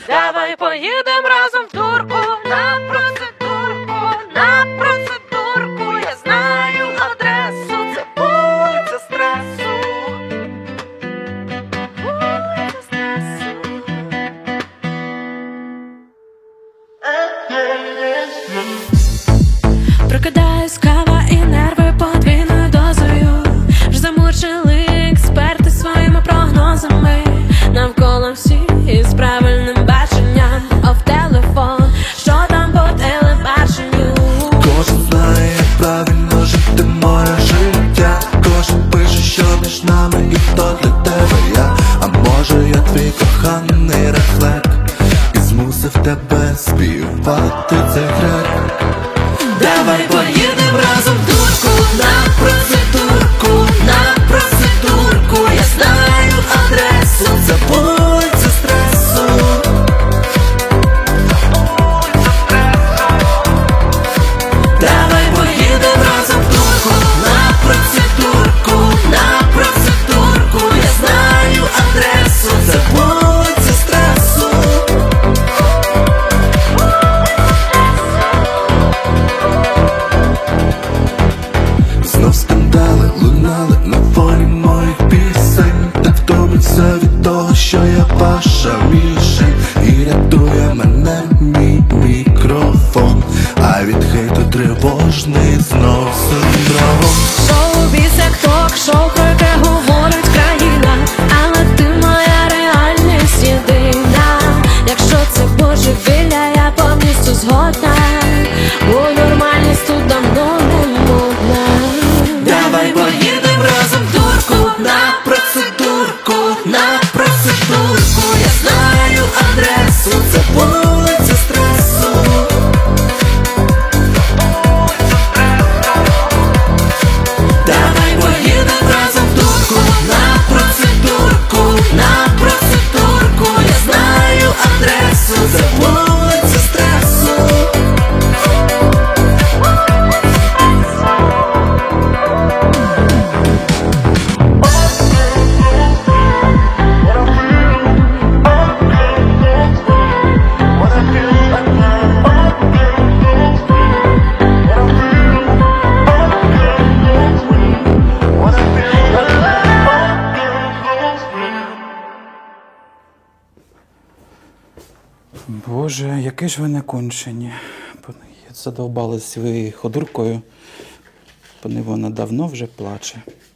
Давай поїдем разом в турку на процедурку, на процедурку. Я знаю адресу, це вулиця стресу. Вулиця стресу. Прокидаюсь, кава і нерви подвійною дозою. Вже замучили експерти своїми прогнозами. Навколо всі із правильним баченням, а в телефон, що там по телебаченню. Кожен знає, як правильно жити моє життя. Кожен пише, що між нами і хто для тебе я. А може я твій коханий рефлект і змусив тебе співати цей трек. Давай поїдем разом в турку на процедурку, на процедурку. Я знаю адресу, це вулиця стресу. Давай поїдем разом в турку на процедурку, на процедурку. Я знаю адресу, це вулиця стресу. Знов скандали лунали на фоні моїх пісень. Так втомився від того, що я ваша мішень. І рятує мене мій мікрофон, а від хейту тривожний знов синдром. Шоу-біз як ток-шоу, про яке говорить країна. Але ти моя реальність єдина. Якщо це божевілля, я повністю згодна. Бо нормальність тут давно не модна. Давай поїдем разом в турку на процедурку, на процедурку. Я знаю адресу, це вулиця стресу. Давай поїдем разом в турку на процедурку, на процедурку. Я знаю адресу, це вулиця стресу. Боже, які ж ви не кончені. Задовбали своєю ходуркою. Вона давно вже плаче.